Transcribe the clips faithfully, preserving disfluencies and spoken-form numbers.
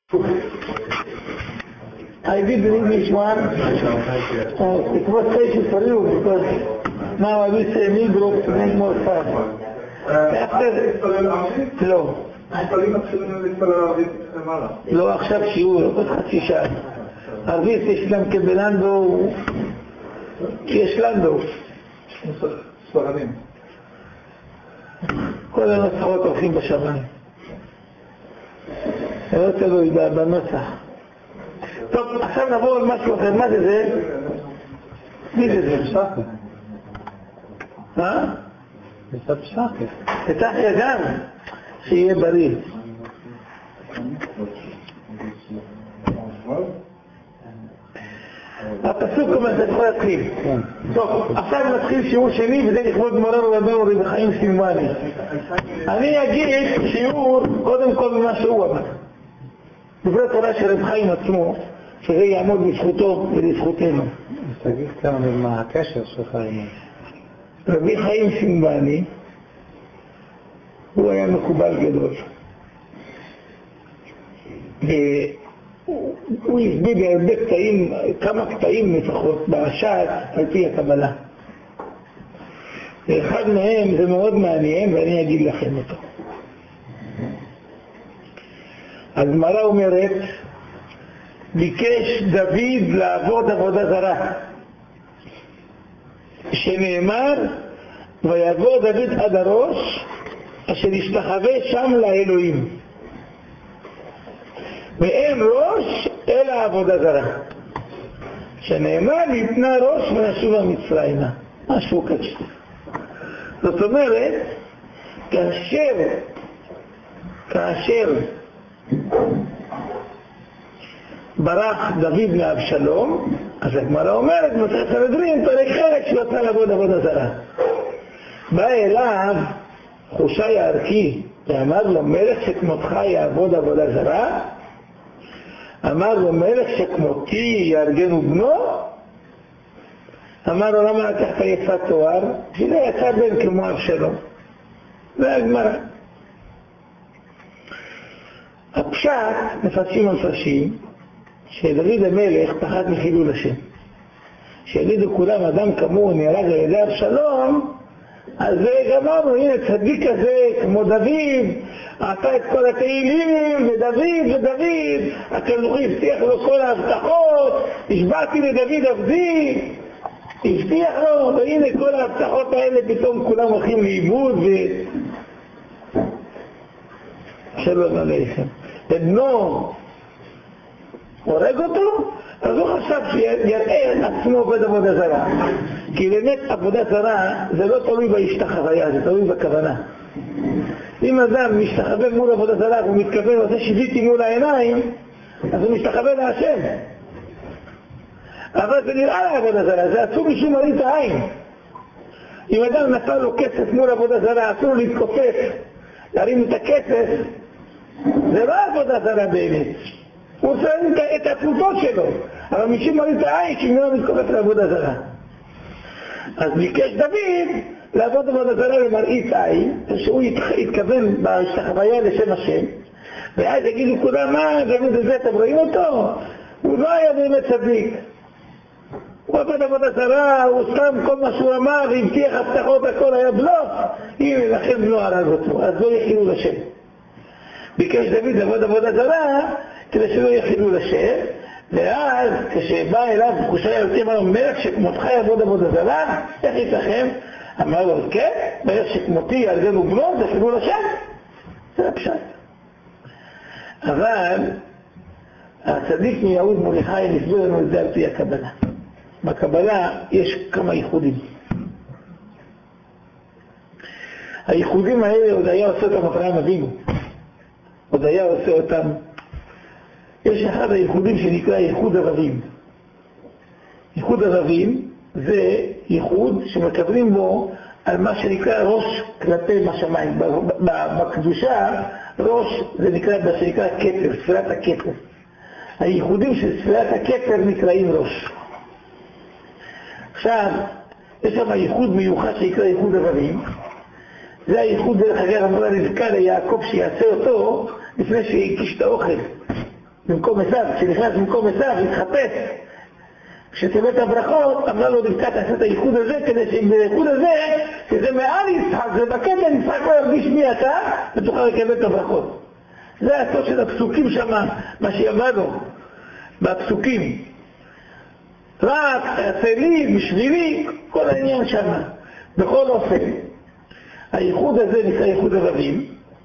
I did the English one. Uh, it was special for you because now I will say me group to make more fun. After... לא. לא עכשיו שיעור, עוד חצי שעה. ערבית יש להם כבלנדו, יש לנדו. ספרדים. כל הנוסחות הולכים בשמיים. זה לא תלוי בנוסח. טוב, עכשיו נבוא על משהו אחר. מה זה זה? מי זה זה? פשחי. מה? זה פשחי. פתחיה גם, שיהיה בריא. הפסוק אומר, אתה יכול להתחיל. טוב, עכשיו נתחיל שיעור שני, וזה לכבוד מורנו רבנו רבי חיים סילמני. אני אגיד שיעור קודם כל ממה שהוא אמר. דברי תורה של רב חיים עצמו, שזה יעמוד בזכותו ולזכותנו. תגיד כמה מה הקשר שלך עם זה. רבי חיים סילמני, הוא היה מקובל גדול. והוא הסביר בהרבה קטעים, כמה קטעים לפחות, בש"ס על פי הקבלה. ואחד מהם זה מאוד מעניין ואני אגיד לכם אותו. הגמרא אומרת, ביקש דוד לעבוד עבודה זרה, שנאמר, ויבוא דוד עד הראש, אשר ישתחווה שם לאלוהים. ואין ראש אלא עבודה זרה. שנאמר, ניתנה ראש ונשובה מצרימה. משהו כזה. זאת אומרת, כאשר, כאשר ברח דוד מאבשלום, אז הגמרא אומרת, מסכת סנהדרין, פרק חלק שהוא רצה לעבוד עבודה זרה. בא אליו חושי הערכי, ואמר לו, מלך שכמותך יעבוד עבודה זרה? אמר לו, מלך שכמותי יארגנו בנו? אמר לו, למה לקחת יפת תואר? שלא יצא בן כמו אבשלום. זה הגמרא. הפשט, מפרשים המפרשים, שדוד המלך פחד מחילול השם. שיגידו כולם, אדם כמוהו נהרג על ידי אבשלום, אז גמרנו, הנה צדיק כזה כמו דוד, עשה את כל התהילים, ודוד ודוד, הקדוש הבטיח לו כל ההבטחות, השבעתי לדוד עבדי, הבטיח לו, והנה כל ההבטחות האלה פתאום כולם הולכים לאיבוד ו... שלום עליכם. ובנו הורג אותו, אז הוא חשב שיראה את עצמו עובד עבודה זרה. כי באמת עבודה זרה זה לא תלוי בהשתחוויה, זה תלוי בכוונה. אם אדם משתחווה מול עבודה זרה והוא מתכוון ועושה שיביתי מול העיניים, אז הוא משתחווה להשם. אבל זה נראה לה עבודה זרה, זה אסור משום מראית העין. אם אדם נתן לו כסף מול עבודה זרה, אסור להתכופף, להרים את הכסף, זה לא עבודה זרה באמת. הוא עושה את הפרוטות שלו, אבל משום מראית העין שמנו מתכופף לעבודה זרה. אז ביקש דוד לעבוד עבודה זרה למראית עין, שהוא יתכוון בהשתחוויה לשם השם, ואז יגידו כולם, מה, דוד הזה, אתם רואים אותו? הוא לא היה באמת צדיק. הוא עבד עבודה זרה, הוא סתם כל מה שהוא אמר, הבטיח הבטחות, הכל היה בלוף, הנה לכן בנו הרג אותו, אז לא יחילו לשם. ביקש דוד לעבוד עבודה זרה, כדי שלא יחילו לשם, ואז כשבא אליו חושי הערכי, אמר לו, מלך שכמותך יעבוד עבודה זרה, איך ייתכן? אמר לו, כן, מלך שכמותי יארגנו בנו, זה חילול השם. זה הפשט. אבל הצדיק מיהוד מרדכי נסביר לנו את זה על פי הקבלה. בקבלה יש כמה ייחודים. הייחודים האלה עוד היה עושה אותם אברהם אבינו. עוד היה עושה אותם. יש אחד הייחודים שנקרא ייחוד ערבים. ייחוד ערבים זה ייחוד שמקבלים בו על מה שנקרא ראש כלפי השמיים. בקדושה ראש זה נקרא מה שנקרא כתר, ספירת הכתר. הייחודים של ספירת הכתר נקראים ראש. עכשיו, יש שם ייחוד מיוחד שנקרא ייחוד ערבים. זה הייחוד דרך אגב אמרה רבקה ליעקב שיעשה אותו לפני שהקיש את האוכל. במקום עשיו, כשנכנס במקום עשיו, התחפש. כשתביא את הברכות, אמרה לו רבקה תעשה את הייחוד הזה, כדי שבייחוד הזה, שזה מעל יצחק, זה בקטע, יצחק לא ירגיש מי אתה, ותוכל לקבל את הברכות. זה הסוד של הפסוקים שם, מה שיבדו, בפסוקים. רק, תעשה לי, בשבילי, כל העניין שם. בכל אופן, הייחוד הזה נקרא ייחוד הוווים.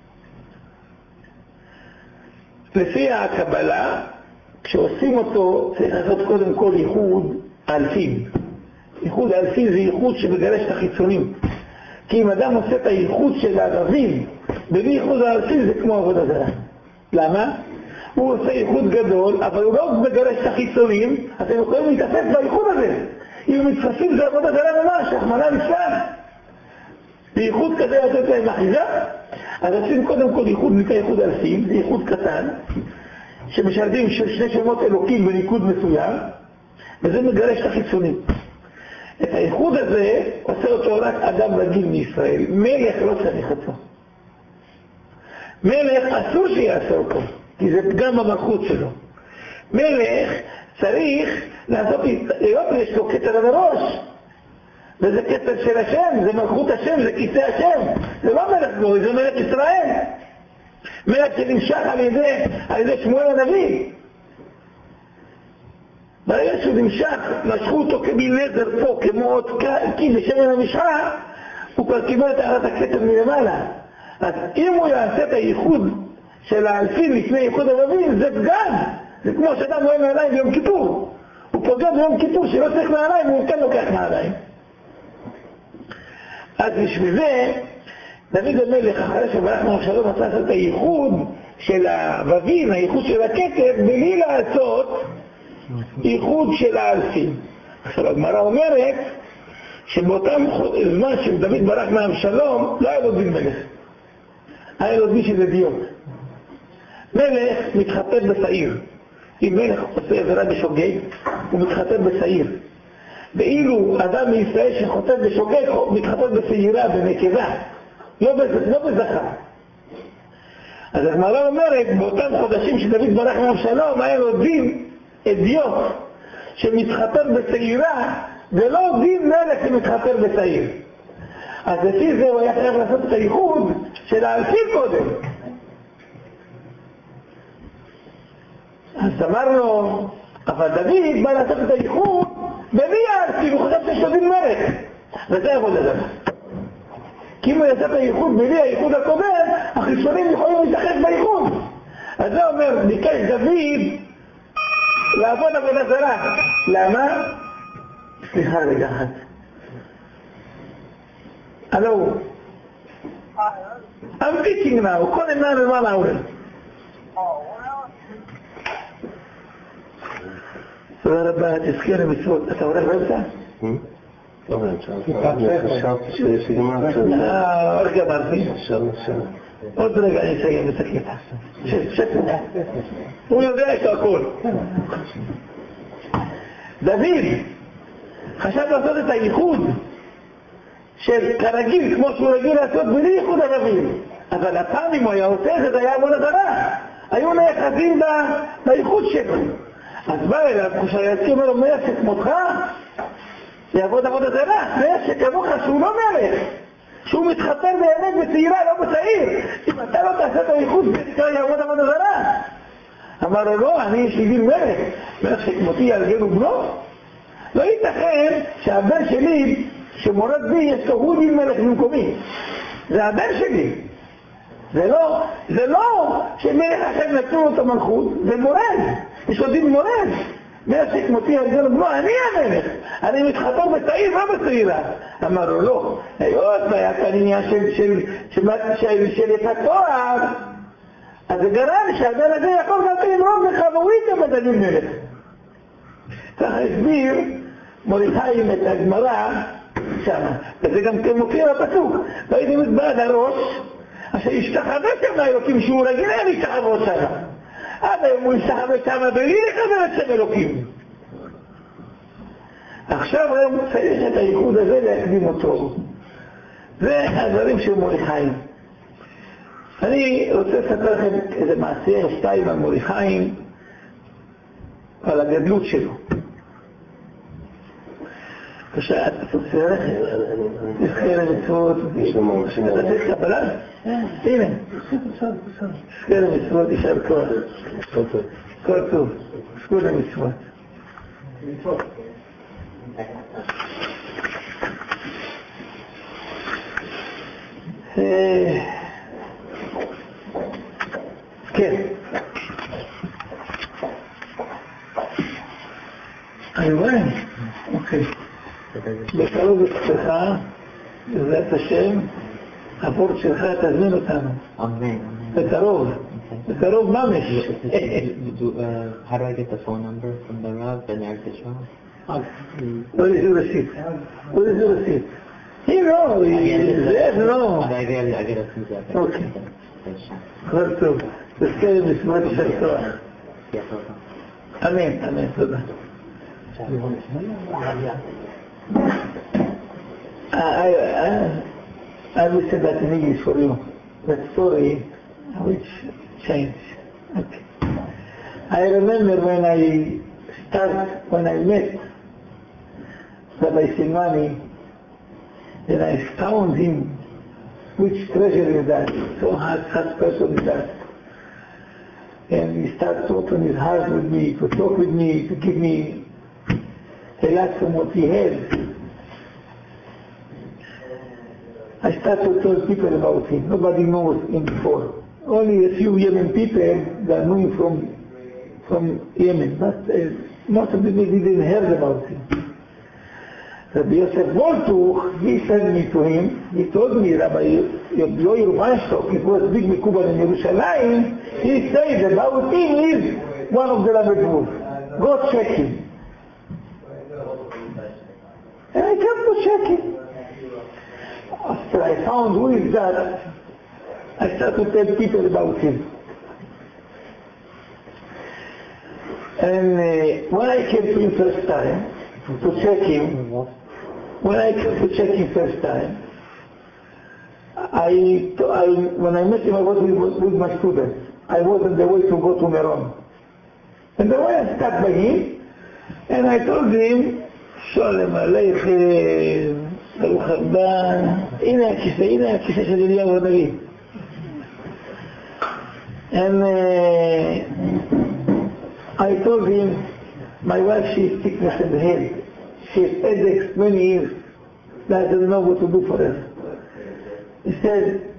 לפי הקבלה, כשעושים אותו, צריך לעשות קודם כל ייחוד האלפים. ייחוד האלפים זה ייחוד שמגרש את החיצונים. כי אם אדם עושה את הייחוד של הוווים, בלי ייחוד האלפים זה כמו עבודה זרה. למה? הוא עושה ייחוד גדול, אבל הוא לא מגרש את החיצונים, אז הם יכולים להתאפס בייחוד הזה. אם הם מתפסים זה עבודה זרה ממש, רחמנא ליצלן. בייחוד כזה לתת להם אחיזה, אז עושים קודם כל ייחוד נקרא ייחוד אלפים, זה ייחוד קטן, שמשלבים של שני שמות אלוקים בניקוד מסוים, וזה מגרש את החיצונים. את הייחוד הזה עושה אותו רק אדם רגיל מישראל, מלך לא צריך אותו. מלך אסור שיעשה אותו, כי זה פגם במלכות שלו. מלך צריך לעשות, להיות יש לו כתר על הראש, וזה כתר של השם, זה מלכות השם, זה כיסא השם, זה לא מלך גוי, זה מלך ישראל. מלך שנמשך על ידי, על ידי שמואל הנביא. ברגע שהוא נמשך, משכו אותו כמין נזר פה, כמו עוד כי בשמן המשחה, הוא כבר קיבל את תחת הכתר מלמעלה. אז אם הוא יעשה את הייחוד של האלפים לפני ייחוד הוווים, זה פגם. זה כמו שאדם רואה נעליים ביום כיפור. הוא פוגע ביום כיפור שלא צריך נעליים, הוא כן לוקח נעליים. אז בשביל זה, דוד המלך, אחרי שברך מאבשלום עשה את הייחוד של הוווים, הייחוד של הכתר, בלי לעשות ייחוד של האלפים. עכשיו הגמרא אומרת שבאותם זמן שדוד ברח מאבשלום לא היה לו דין מלך, היה לו דין שזה דיוט. מלך מתחתן בשעיר. אם מלך עושה עבירה בשוגג, הוא מתחתן בשעיר. ואילו אדם מישראל שחוטא בשוגג מתחתן בשעירה, בנקבה, לא, לא בזכר. אז הגמרא אומרת, באותם חודשים שדוד ברח מאבשלום היה לו דין אדיוט שמתחתן בשעירה, ולא דין מלך שמתחתן בשעיר. אז לפי זה הוא היה חייב לעשות את הייחוד של האלפים קודם. אז אמרנו, אבל דוד בא לעשות את הייחוד בלי האלפים, הוא חושב שיש לו דין מלך, וזה עבודה זרה. כי אם הוא יעשה את הייחוד בלי הייחוד הקודם, החיצונים יכולים להתאחד בייחוד. אז זה אומר, ביקש דוד לעבוד עבודה זרה. למה? סליחה רגע אחת. הלו. I'm teaching now. קודם נע במה לעורר. תודה רבה, תזכיר למצוות. אתה הולך באמצע? לא באמצע. אני חשבתי שגמרת. אה, איך גמרתי? אפשר, אפשר. עוד רגע אני אסיים את הקטע. שב, שב. הוא יודע את הכל. דוד חשב לעשות את הייחוד של כרגיל, כמו שהוא רגיל לעשות בלי ייחוד הוווים. אבל הפעם אם הוא היה עושה את זה, זה היה עבודה זרה. היו נאחזים בייחוד שלו. אז בא אליו, כשהיציא אומר לו, מלך שכמותך, יעבוד עבודה זרה. מלך שכמוך שהוא לא מלך, שהוא מתחתן באמת בצעירה, לא בצעיר. אם אתה לא תעשה את הייחוד, זה נקרא יעבוד עבודה זרה. אמר לו, לא, אני יש לי דין מלך. מלך שכמותי יהרגנו בנו? לא ייתכן שהבן שלי, שמורד בי, יש לו הוא דין מלך במקומי. זה הבן שלי. זה לא, זה לא שמלך אחר נתנו לו את המלכות, זה מורד. יש לו דין מורד. מלך שכמותי יהרגנו בנו, אני המלך. אני מתחתן בצעיר, לא בצעירה. אמר לו, לא. היות והיה כאן עניין של, של, של, של, של את התואר, אז זה גרם שהבן הזה יכול גם למרוד לך, והוא יקבל דין מלך. ככה הסביר מוריכי את הגמרא שם, וזה גם כן מופיע בפסוק. והייתי מתבעד הראש, אשר ישתחווה שם לאלוקים, שהוא רגיל היה להשתחוות שם. עד היום הוא ישתחווה שם בלי לקבל את שם אלוקים. עכשיו היום צריך את הייחוד הזה להקדים אותו. זה הדברים של מוריכי. אני רוצה לספר לכם איזה מעשה או שתיים על מוריכי, על הגדלות שלו. כשאת עושה לכם, תזכה למצוות, אתה עושה קבלה? הנה, תזכה למצוות, יישר כוח. כל טוב, תזכו למצוות. כן. אני רואה? אוקיי. בקרוב אצלך, בעזרת השם, הפורט שלך תזמין אותנו. אמן. בקרוב. בקרוב ממש. How do I get the phone number from the Rav and Architect? What is your receipt? What is your receipt? He knows. Yes, no. I get a few that. Okay. כל טוב. תזכה למצוות יישר כוח. אמן, אמן, תודה. I, I, I will say that in English for you. That story which changed. Okay. I remember when I start, when I met Rabbi Silmani, and I found him, which treasure is that? So hard, such person is that. And he started to open his heart with me, to talk with me, to give me a lot from what he had. I started to tell people about him. Nobody knows him before. Only a few Yemen people that knew him from, from Yemen. But uh, most of the people didn't hear about him. Rabbi Yosef Voltuch, he sent me to him. He told me, Rabbi Yoyer Weinstock, it was big Mekuban in Yerushalayim. He said about him is one of the Lamed. Go check him. And I came to check him. After I found who is that, I started to tell people about him. And uh, when I came to him first time, to check him, when I came to check him first time, I, I when I met him, I was with, with my students. I was on the way to go to Meron. And the way I sat by him, and I told him, Shalom Aleichem, ברוך הבא, הנה הכיסא, הנה הכיסא של אליהו הנביא. And uh, I told him, my wife, she has sickness in the head. She has headaches many years. I don't know what to do for her. He said,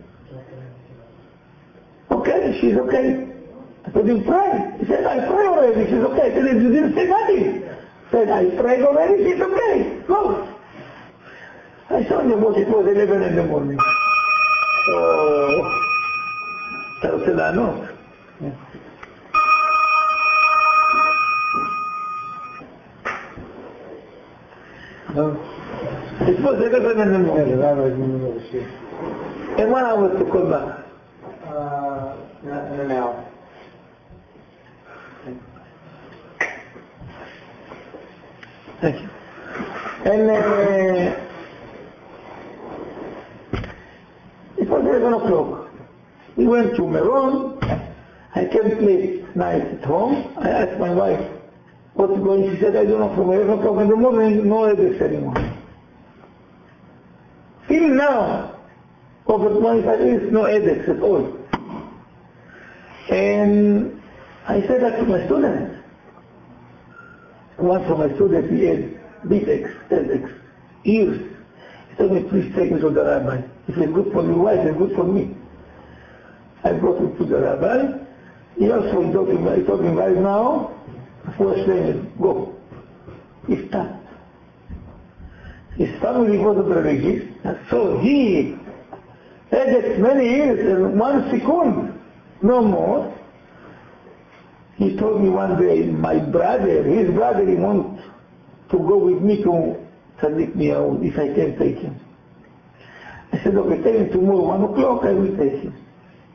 okay, she's okay. I told him, pray. He said, I prayed already, she's okay. I said, you didn't say nothing. He said, I prayed already, she's okay. Go. I saw him about it was eleven in the morning. Oh, אתה רוצה לענות? No. It was eleven in the Yeah, morning. the rabbi is in the middle of the shit. And one hour to call back. Uh, in an hour. Thank you. And uh, it was eleven o'clock. We went to Meron. I came late night at home. I asked my wife, what's going? She said, I don't know, from eleven o'clock in the morning, no headaches anymore. Till now, over twenty-five years, no headaches at all. And I said that to my students. One from my students, he had B-Tex, headaches, ears. He told me, please take me to the rabbi. If it's good for your wife, it's good for me. I brought him to the rabbi. He also told him, I told him right now, before saying, go. He stopped. His family wasn't religious, so he had it many years in one second, no more. He told me one day, my brother, his brother, he wants to go with me to Tzadik Miyahu, if I can take him. I said, okay, tell him tomorrow, one o'clock, I will take him.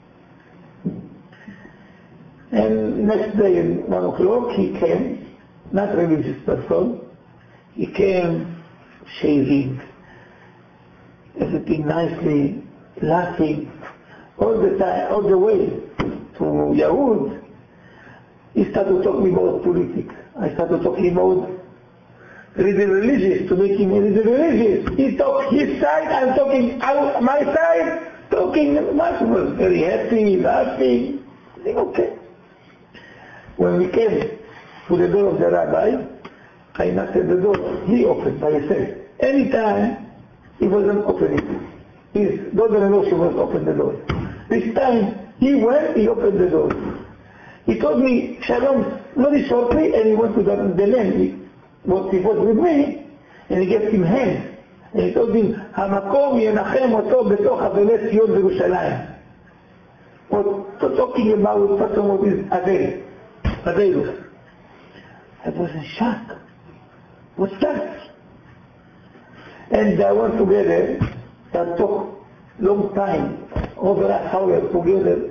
And next day, at one o'clock, he came, not religious person, he came shaving, everything nicely, laughing, all the time, all the way to Yahud. he started talking about politics. I started talking about reading religious, to make him read religious. He talked his side, I'm talking out my side, talking much was very happy, laughing. I think, okay. When we came to the door of the rabbi, I knocked at the door. He opened by himself. Anytime he wasn't opening. His daughter-in-law, she was open the door. This time he went, he opened the door. He told me shalom very shortly, and he went to the, the land. He, what he was with me, and he gave him hands. And he told him, המקום ינחם אותו בתוך אבלי ציון וירושלים. What talking about what some of his Avel, Avelus. I was in shock. What's that? And I went together and talked long time, over a hour together.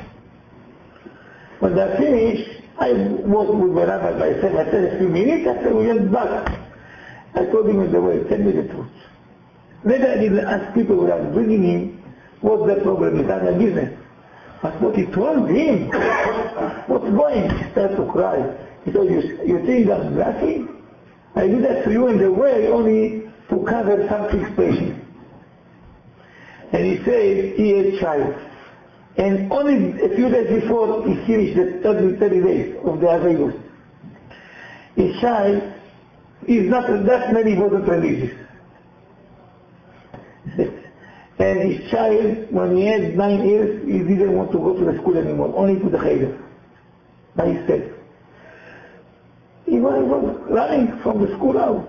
When I finished, I was with my rabbi myself. I said a few minutes, after we went back. I told him in the way, tell me the truth. Then I didn't ask people without bringing him what the problem is, not my business. But what he told him, what's going? He started to cry. He told, you, you think I'm laughing? I did that to you in the way only to cover something special. And he said he had a child. And only a few days before he finished the thirty, thirty days of the Avelus. His child is not that many wasn't religious. And his child, when he had nine years, he didn't want to go to the school anymore, only to the cheder, by himself. He was, he was running from the school out.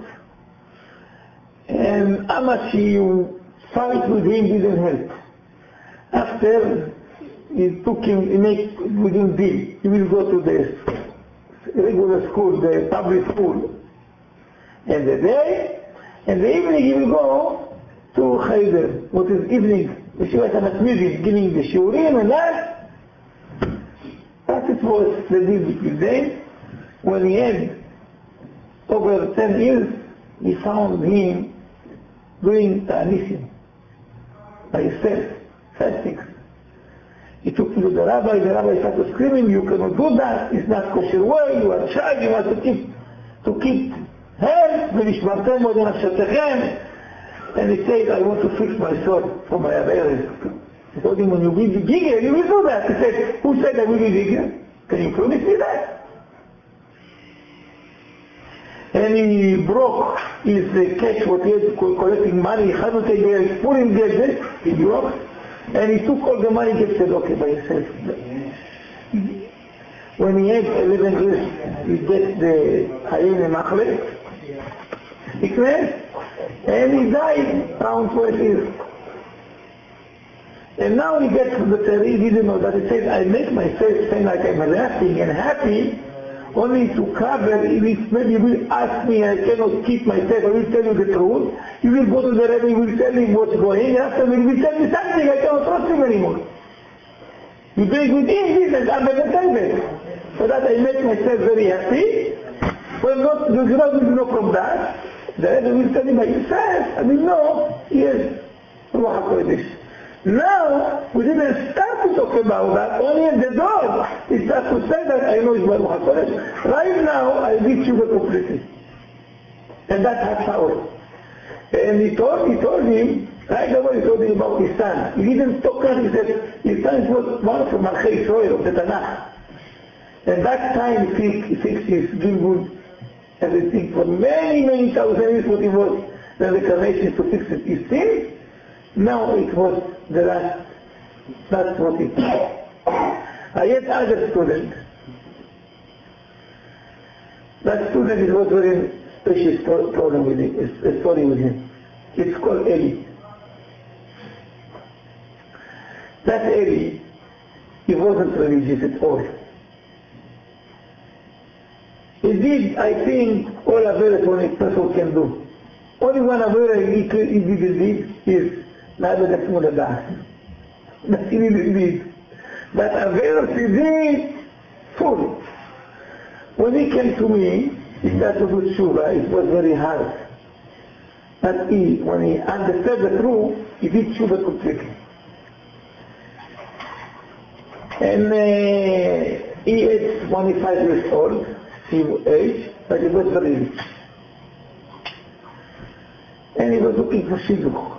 And how much he fight with him didn't help. After he took him, he made with him deal. He will go to the regular school, the public school, and the day, and the evening he will go to cheder, what is evening, Yeshivat HaMatmidim, giving the shiurim and that. That it was the deal between them. When he had over ten years, he found him doing ta'anisim by himself, fasting. He took him to the rabbi, the rabbi started screaming, you cannot do that, it's not kosher way, you are a child, you have to keep, to keep hands, ונשמרתם מאוד לנפשותיכם. And he said, I want to fix my sword for my Averis. He told him, when you will be bigger, you will do that. He said, who said I will be bigger? Can you promise me that? And he broke his uh, catch, what he had collecting money, Chanukah gave, Purim gave, he broke, and he took all the money, gave Tzedakah by himself. When he had eleven years, he gets the Hayim Machle, and he died around twelve years. And now he gets to the Tzari, he didn't know that. He said, I make myself seem like I'm laughing and happy, only to cover, if maybe you will ask me, I cannot keep myself, I will tell you the truth. You will go to the Rebbe, you will tell him what's going, after he will tell me something, I cannot trust him anymore. You do it with him, business, I'm a better. So that I make myself very happy. Well, not, you cannot know from that. The Rebbe will tell him by himself, I will know, yes, Ruach HaKodesh. Now, we didn't start to talk about that, only at the door. He started to say that, I know it's Baruch HaKodesh. Right now, I read Tshuva completely. And that has power. And he told, he told him, right away he told him about his son. He didn't talk about it, he said, his son was one from Malchei Israel, of the Tanakh. And that time he, he fixed his Gilgul, everything, for many, many thousand years what he was, the incarnation to fix his sins. Now it was the last, that's what it is. I had other students. That student, it was very special problem with him, a story with him. It's called Eli. That Eli, he wasn't religious at all. He did, I think, all Averes one a person can do. Only one Avera he, he didn't did is Na'abed Atzmo Lada'at. That he didn't did. But Averes he did full. When he came to me, he started to do Tshuva, it was very hard. But he, when he understood the truth, he did Tshuva completely. And uh, He is twenty-five years old, he age, but he was very rich. And he was looking for shidduch.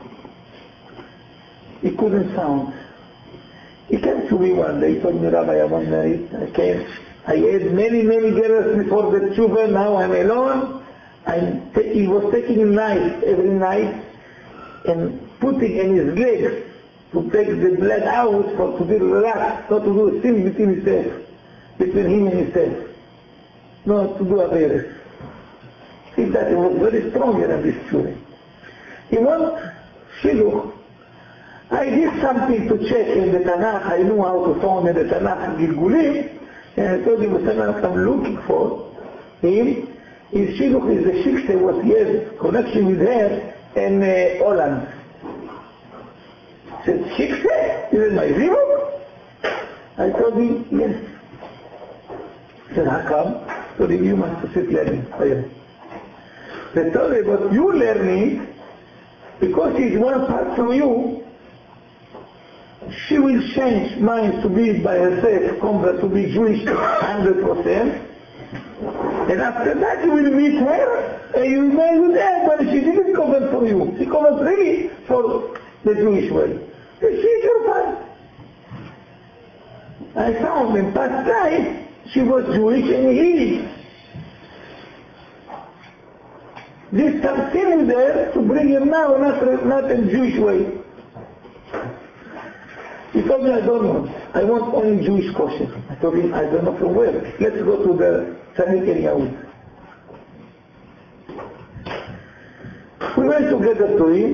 He couldn't sound. He came to me one day, he told me, Rabbi, I want married. I came. I had many, many girls before the tshuva, now I'm alone. I'm t- he was taking a knife every night and putting in his legs to take the blood out for to be relaxed, not to do a sin between himself, between him and himself. Not to do a virus. See that he was very strong in this story. He wants shidduch. I did something to check in the Tanakh. I knew how to find in the Tanakh Gilgulim, and I told him what I'm looking for him. His shidduch is the shikse what he has connection with her in uh, Holland. He said, shikse? Is it my zivuk? I told him, yes. He said, how come? I told him, you must sit learning. They told me, but you learning, because he's one part from you, she will change mind to be by herself, convert to be Jewish one hundred percent. And after that you will meet her and you will marry with her, but she didn't convert for you. She converted really for the Jewish way. And she's your part. I found in past life she was Jewish and he. Did something with her to bring her now not, not in Jewish way. He told me, I don't know. I want only Jewish kosher. I told him, I don't know from where. Let's go to the Tzadik Eliyahu. We went together to him,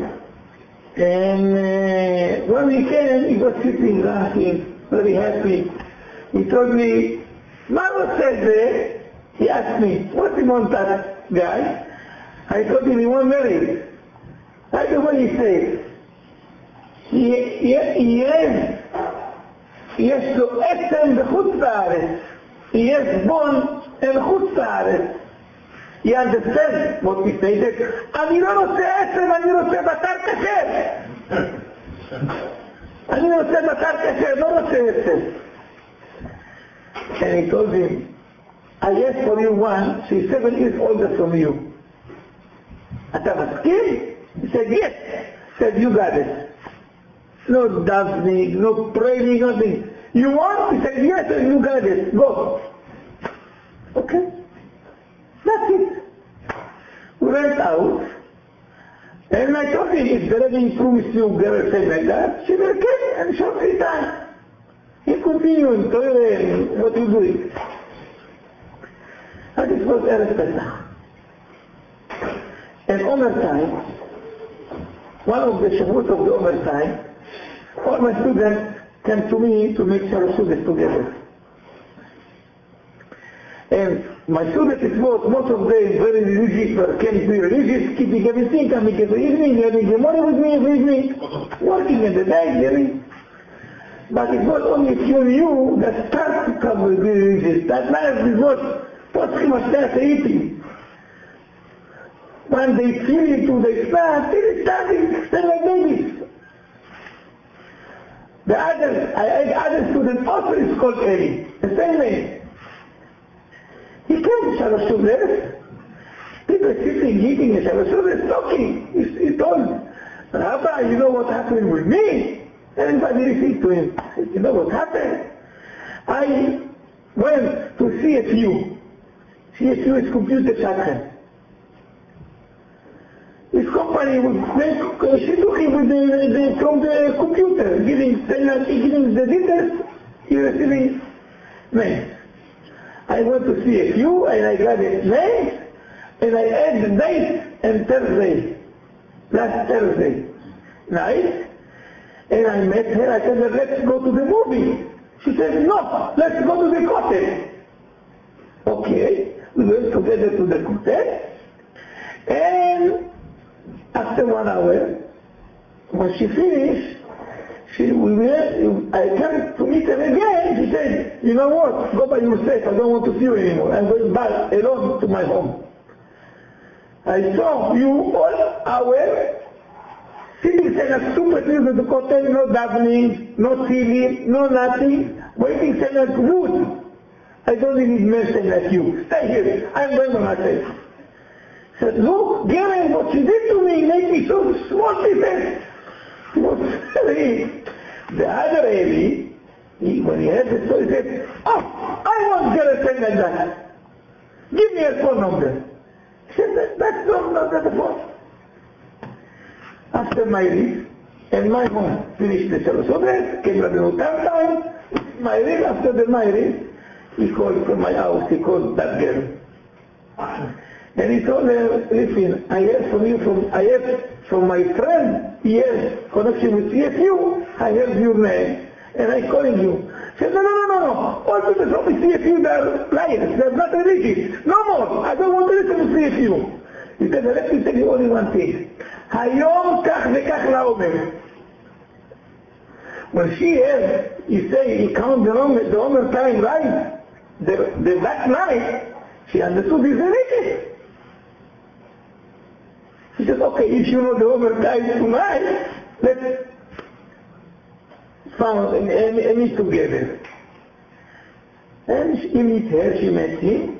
and uh, when we came, he was sitting, laughing, very happy. He told me, Maro said there, he asked me, what do you want that guy? I told him, he won't marry. Right away he said, he, he, he has, יש לו עצם בחוץ לארץ, יש בון אין חוץ לארץ. You understand what he said? אני לא רוצה עצם, אני רוצה בשר כשר. אני רוצה בשר כשר, לא רוצה עצם. And he told him, I asked for you one, she's seven years older from you. אתה מסכים? He said, yes. He said, you got it. No davening, no praying, nothing. You want? He said, yes, and you got it. Go. Okay. That's it. We went out, and I told him, if the Rebbe promised you girl said like that, she will come and shortly time. He continued in Torah and what you doing. And this was Eretz Pesach. And Omer time, one of the Shavuot of the Omer time, all my students came to me to make Shalosh Seudas together. And my students, it was most of them very religious, but can be religious, keeping everything, coming every evening, having the money with me every evening, working in the day, getting. But it was only a few new that start to come with religious. That life is not possible much that eating. When they feel into the start, they start staying like babies. The other, I had other student also is called Eli, the same name. He came to Shalosh Seudas. People sitting, eating in Shalosh Seudas, talking. He, he told, Rabbi, you know what happened with me? Everybody listened to him. He said, you know what happened? I went to C S U. C S U is computer shotgun. His company would make shidduchim with the, the, from the computer, giving, giving the details, he receiving mails. I went to C S U and I got a mail and I had the date and Thursday, last Thursday night, and I met her. I said, let's go to the movie. She said, no, let's go to the hotel. Okay, we went together to the hotel, and after one hour, when she finished, she, we were, I came to meet her again. She said, you know what, go by yourself, I don't want to see you anymore. I'm going back alone to my home. I saw you all hour sitting saying a stupid news at the hotel, no davening, no feeling, no nothing, waiting saying like wood. I don't need medicine like you. Stay here. I'm going by myself. He said, look, Gary, what you did to me made me so small pieces. He was very... The other Eli, he, when he heard the story, he said, oh, I want Gary saying like that. Give me a phone number. He said, that, that's not, not the phone. After my leave, and my mom finished the Shabbos, came to the time, my leave, after the my leave, he called from my house, he called that girl. And he told her, listen, I heard from you, from I heard from my friend, he has connection with C S U, I heard your name, and I'm calling you. She said, no, no, no, no, no, all people from C S U, they're liars, they're not religious. No more, I don't want to listen to C S U. He said, let me tell you only one thing. היום כך וכך לעומר. When she heard, you say, he count the Omer, the Omer time right, the, the that night, she understood he's religious. She said, okay, if you know the Omer time tonight, let's found and, and, and meet together. And he meet her, she met him.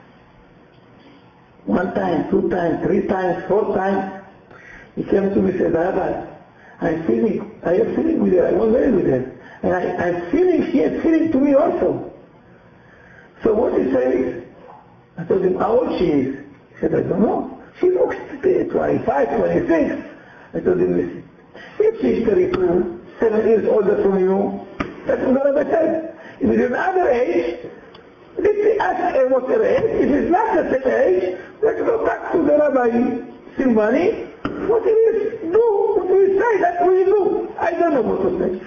One time, two times, three times, four times. He came to me and said, Rabbi, I'm feeling, I am feeling with her, I want marry with her. And I, I'm feeling, she is feeling to me also. So what he said, I told him how old she is. He said, I don't know. She looks twenty-five, twenty-six. I told him, listen, if she's thirty-two, seven years older from you, that's what the Rabbi said. If it's another age, let's ask her what her age. If it's not the same age, let's go back to the Rabbi Silvani. What he will do, what he will say, that we do. I don't know what to say.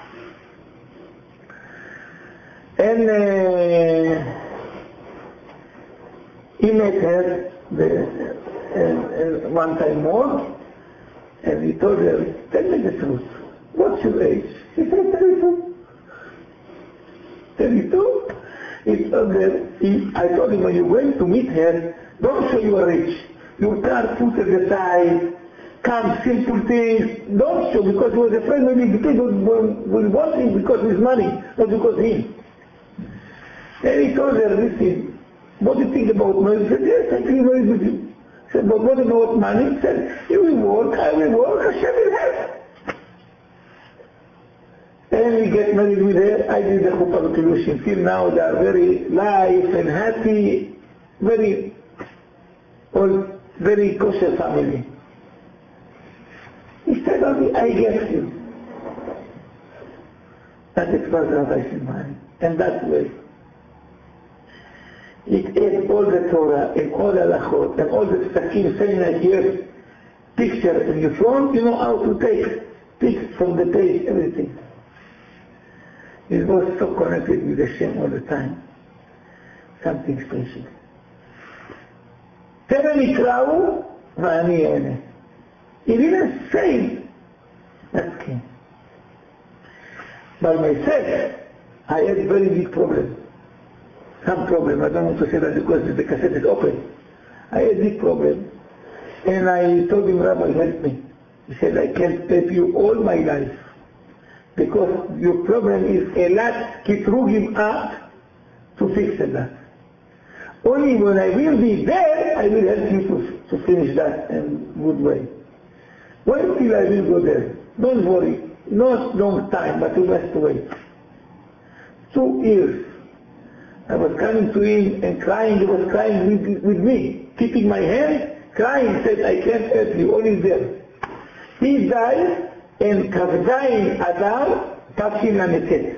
And uh, he met her the, and, and one time more, and he told her, tell me the truth. What's your age? She said, thirty-two. thirty-two? He told her, he, I told him, when you're going to meet her, don't show you are rich. You can't put it aside, come simple things, don't show, because he was afraid maybe the people will, will want him because of his money, not because of him. And he told her, listen, what do you think about money? He said, yes, I think married with you. He said, but what about money? He said, you will work, I will work, Hashem will help. And we get married with her. I did the Chuppah Kiddushin. Till now they are very live and happy, very, all very kosher family. He said only, I get you. And it was Rabbi Silvani. And that way, it ate all the Torah and all the halachot and all the psakim saying like here, picture in your phone, you know how to take pics from the page, everything. He was so connected with Hashem all the time. Something special. טרם יקראו ואני אענה. He didn't say that king. By myself, I had very big problem. Some problem, I don't want to say that because the cassette is open. I had big problem. And I told him, Rabbi, help me. He said, I can't help you all my life. Because your problem is a lot kitrugim up to fix that. Only when I will be there, I will help you to, to finish that in good way. Wait till I will go there. Don't worry. Not long time, but you must wait. Two years. I was coming to him and crying. He was crying with, with me, keeping my hand, crying, said, I can't help you, only there. He died in Kavzayin Adar, Tafshin Lametet.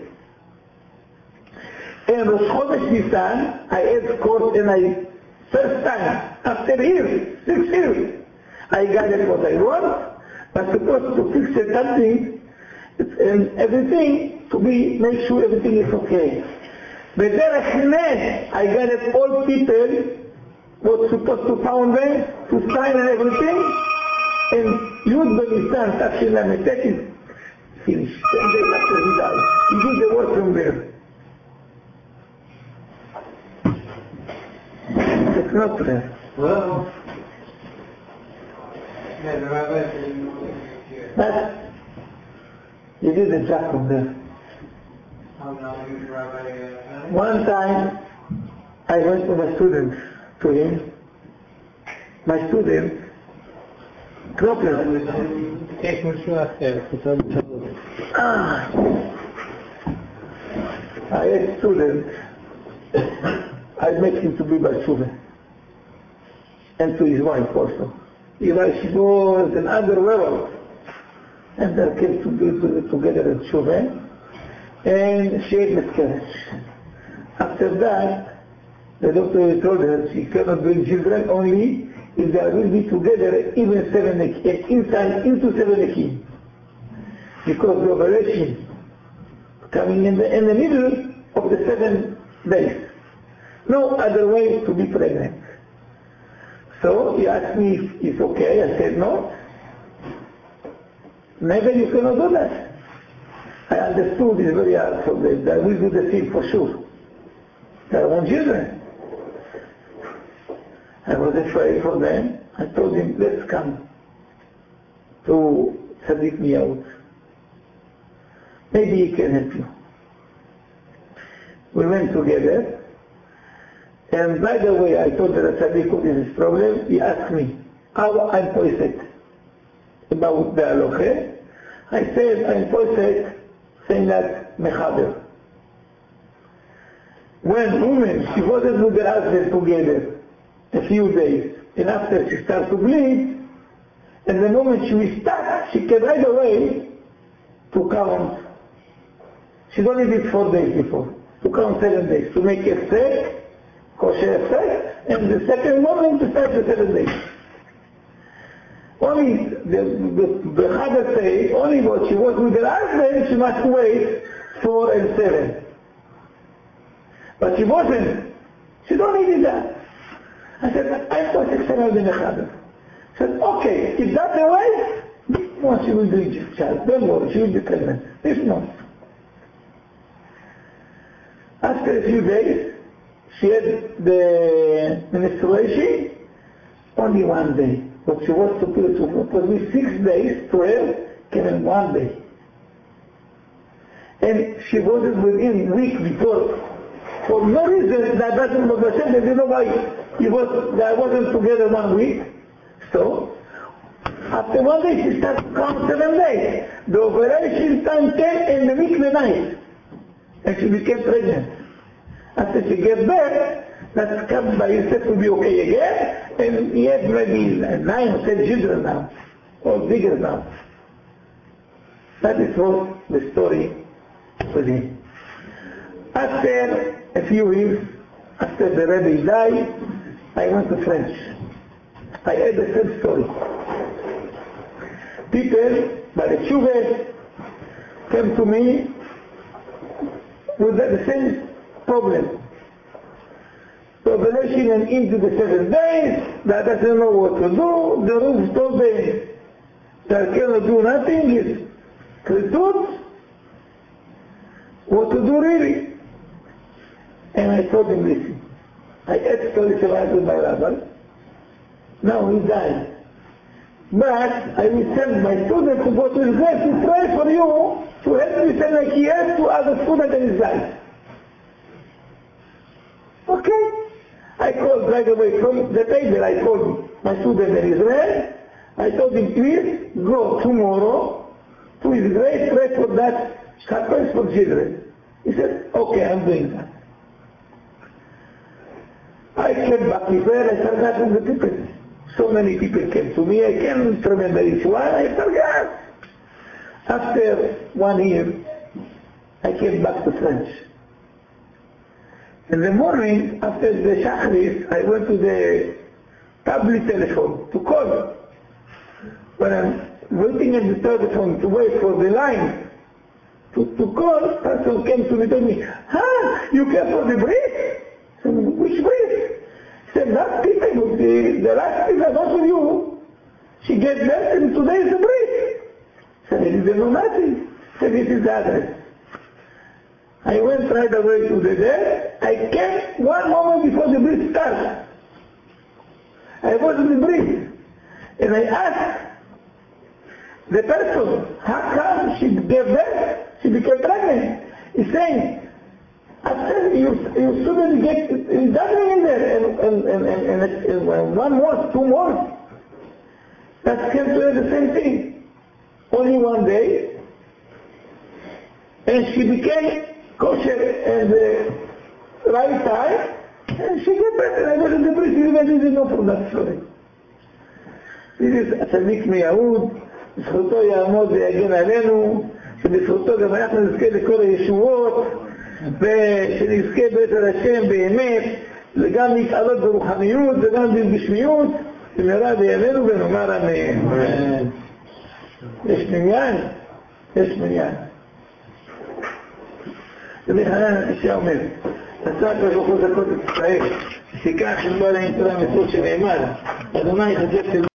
In Rosh Chodesh Nisan, I had court and I, first time, after years, six years, I got it what I want, but supposed to fix it something, and everything, to be, make sure everything is okay. B'derech neh, I got it all people, was supposed to found them, to sign and everything, and Yud B'Nisan, Tafshin Lametet is finished. Ten days after he died, he did the work from there. It's not prayer. Well, yeah, the rabbi said he wanted to hear. But he did the job from there. How now you rabbi? Uh, One time, I went with my students to him. My students dropped it. יש משהו אחר, פתאום טעות. Ah. I had students. I made him to be my student. And to his wife also. His wife, she was an other level. And they came to be to, together in Tshuva. And she had miscarriage. After that, the doctor told her she cannot bring children only if they will be together even seven inside into seven nekim. Because the operation coming in the, in the middle of the seven days. No other way to be pregnant. So he asked me if it's okay. I said no. Never you cannot do that. I understood it's very hard for them. They will do the thing for sure. They want children. I was afraid for them. I told him, let's come to Tzaddik Miyaud. Maybe he can help you. We went together. And by the way, I told the Tzaddik what is his problem. He asked me how I'm poised about the halacha. I said I'm poised saying that mechaber. When woman, she wasn't with her husband together a few days, and after she starts to bleed, and the moment she will start, she can right away to count. She don't need it four days before, to count seven days, to make a set, kosher set, and the second moment to start the seven days. Only the the, the Chada say, only what she was with her husband, she must wait four and seven. But she wasn't. She don't need that. I said, I'm for six and in the Chada. She said, okay, if that's the way, this month she will bring a child. Don't worry, she will be pregnant. This month. After a few days, she had the menstruation only one day. But she was supposed to, supposed to be six days to her, came in one day. And she wasn't within a week before. For no reason, that doesn't make sense. They didn't know why he was, they wasn't together one week. So, after one day, she started to count seven days. The operation time came in the week the night. And she became pregnant. After she gave birth, that come by himself to be okay again, and he had maybe nine or ten children now, or bigger now. That is what the story with him. After a few years, after the Rebbe died, I went to French. I heard the same story. People, by the Tshuva, came to me with the same problem. Revelation and into the seven days, that doesn't know what to do. The rules told them that cannot do nothing, is kritut. What to do really? And I told him, listen, I had stories about with my rabbi. Now he died. But I will send my student to go to his grave to pray for you, to help you send like he has to other students in his life. Okay? I called right away from the table, I called my student in Israel. I told him, please go tomorrow to his grave, pray for that happens for children. He said, okay, I'm doing that. I came back prepared, I forgot from the people. So many people came to me, I can't remember each one, I forgot. After one year, I came back to French. In the morning, after the Shachris, I went to the public telephone to call. When I'm waiting at the telephone to wait for the line to, to call, person came to me and told me, ah, you came for the brief? I said, which brief? He said, that people, the, the last people I was with you, she gave birth and today is the brief. I said, I didn't know nothing. He said, this is the address. I went right away to the desk. I came one moment before the brief started. I was in the brief. And I asked the person, how come she gave birth? She became pregnant. He's saying, you, you shouldn't get it doesn't in there in, in, in, in, in, in one month, two months. That came to the same thing. Only one day, and she became kosher at the right time, and she got better. I was in the priest, you guys didn't know from that story. This is צדיק מיהוד, בזכותו יעמוד ויגן עלינו, שבזכותו גם אנחנו נזכה לכל הישועות, ושנזכה בעזרת השם באמת, וגם להתעלות ברוחניות וגם בגשמיות, במהרה בימינו ונאמר אמן. יש מניין? יש מניין. רבי חנן הקשה אומר, עשה הקדוש ברוך הוא זכות את ישראל, שתיקח חלבה להם תורה מצוות שנאמר, אדוני חשבתי